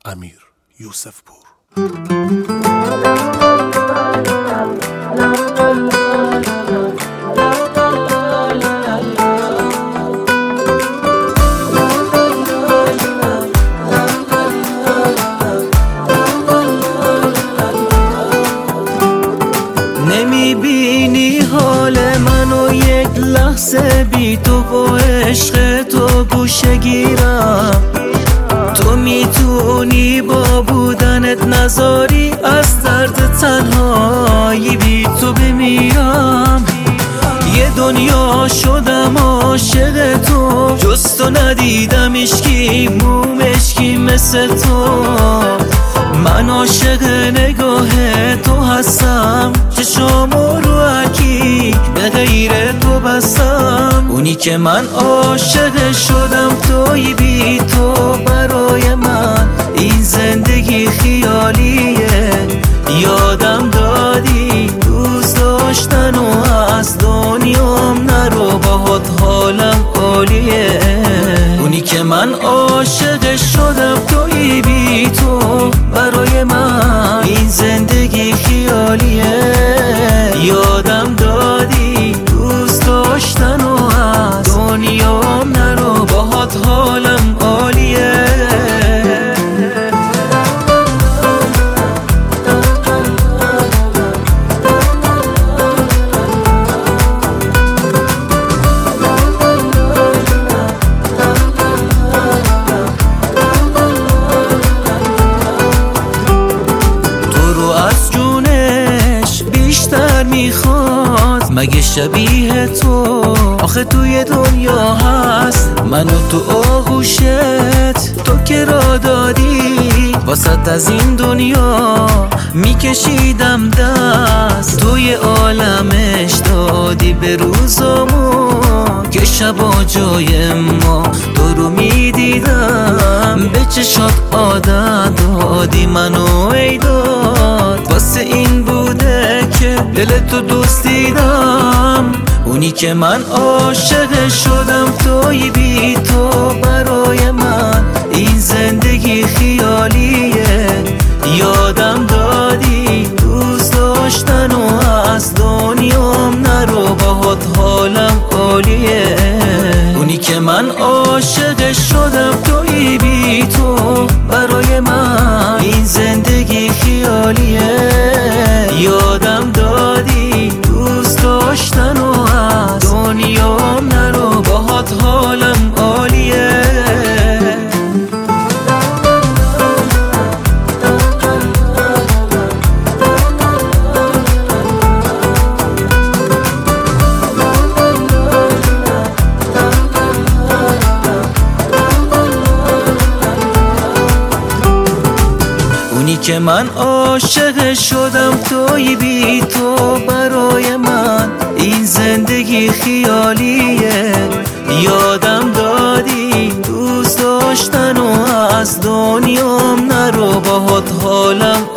امیر یوسف پور. نمیبینی حال منو یک لحظه بی تو با عشق تو گوشه گیرم. تو میتونی با بودنت نذاری از درد تنهایی بی تو بمیرم. یه دنیا شدم عاشق تو، جز تو ندیدم اشکی موم اشکی مثل تو. من عاشق نگاه تو هستم، چشامو رو اکی به غیر تو بستم. اونی که من عاشق شدم توی، بی تو برای من این زندگی خیالیه. یادم دادی دوست داشتن و از دنیام نرو، باهات حالم عالیه. اونی که من عاشق شدم توی، بی تو برای من این زندگی خیالیه. یادم دادی دوست داشتن و از دنیام نرو، باهات حالم عالیه. میخواد مگه شبیه تو آخه توی دنیا هست؟ منو تو آغوشت تو که را دادی، واسط از این دنیا میکشیدم دست. توی عالمش دادی به روزامو که شبا جای ما تو رو میدیدم. به چشات عادت دادی منو ای داد، واسه این بوده که دل تو دوست دیدم. اونی که من عاشق شدم توی، بی تو برای من این زندگی خیالیه. یادم دادی دوست داشتن و از دنیام نرو، باهات حالم عالیه. اونی که من عاشق شدم توی، بی تو برای من این زندگی خیالیه. یادم دادی دوست داشتن و از دنیام نرو، باهات حالم عالیه. اونی که من عاشق شدم توی، بی تو برای من این زندگی خیالیه. یادم دادی دوست داشتن و از دنیام نرو، باهات حالم